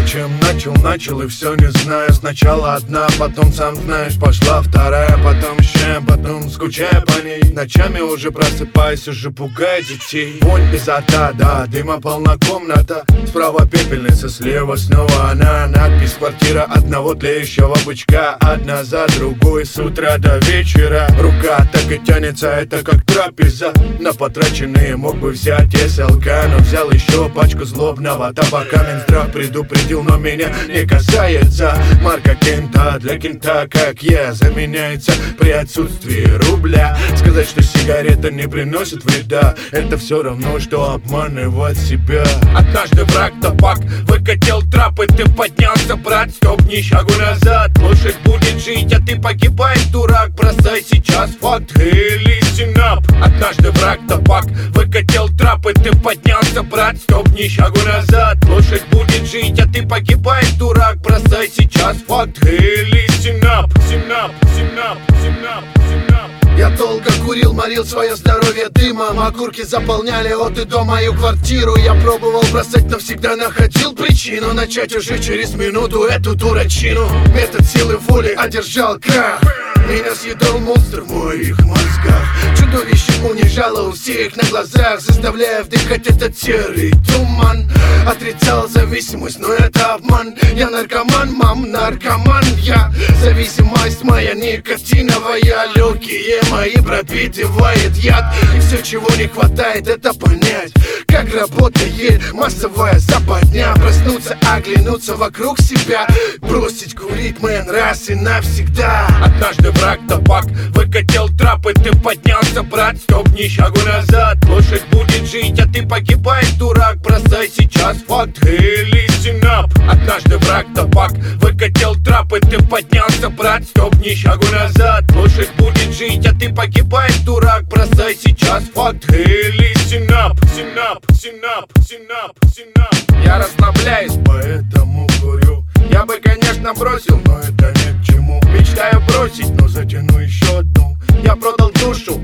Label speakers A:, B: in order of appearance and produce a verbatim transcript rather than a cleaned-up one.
A: Зачем начал, начал и все не знаю. Сначала одна, потом сам знаешь, пошла вторая, потом еще, потом скучая по ней. Ночами уже просыпаюсь, уже пугая детей. Вонь изо рта, да, дыма полна комната. Справа пепельница, слева снова она. Надпись «Квартира одного тлеющего бычка». Одна за другой с утра до вечера. Рука так и тянется, это как трапеза. На потраченные мог бы взять эс эл ка, но взял еще пачку злобного табака. Минздрав предупредил, но меня не касается. Марка кента для кента, как я, заменяется при отсутствии рубля. Сказать, что сигарета не приносит вреда, это все равно, что обманывать себя. Однажды враг табак выкатил трап, и ты поднялся, брат, стоп, ни шагу назад. Лошадь будет жить, а ты погибаешь, дурак. Бросай сейчас факт и listen up. Однажды враг табак выкатил трап, и ты поднялся, брат, стоп, ни шагу назад. Лошадь будет жить, а ты погибаешь, дурак. Бросай сейчас факт и listen up. Listen up, listen up, listen up, listen up. Я долго курил, морил свое здоровье дымом. Окурки заполняли от и до мою квартиру. Я пробовал бросать, но всегда находил причину начать уже через минуту эту дурачину. Метод силы воли одержал крах. Меня съедал монстр в моих мозгах. Чудовище унижало у всех на глазах, заставляя вдыхать этот серый туман. Отрицал зависимость, но это обман. Я наркоман, мам, наркоман. Я зависимость моя никотиновая. Легкие мои пропитывает яд. И все, чего не хватает, это понять, как работает массовая западня. Проснуться, оглянуться вокруг себя, бросить курить, мэн, раз и навсегда. Однажды враг табак выкатил трап, и ты поднялся, брат, стоп, ни шагу назад. Лошадь будет жить, а ты погибаешь, дурак. Бросай сейчас факт и listen up. Однажды враг табак выкатил трап, и ты поднялся, брат, стоп, ни шагу назад. Лошадь будет жить, а ты погибаешь, дурак. Бросай сейчас факт и listen up. Listen up, listen up, listen up, listen up. Я расслабляюсь, поэтому курю. Я бы, конечно, бросил, но это ни к чему. Мечтаю бросить, но затяну еще одну. Я продал душу,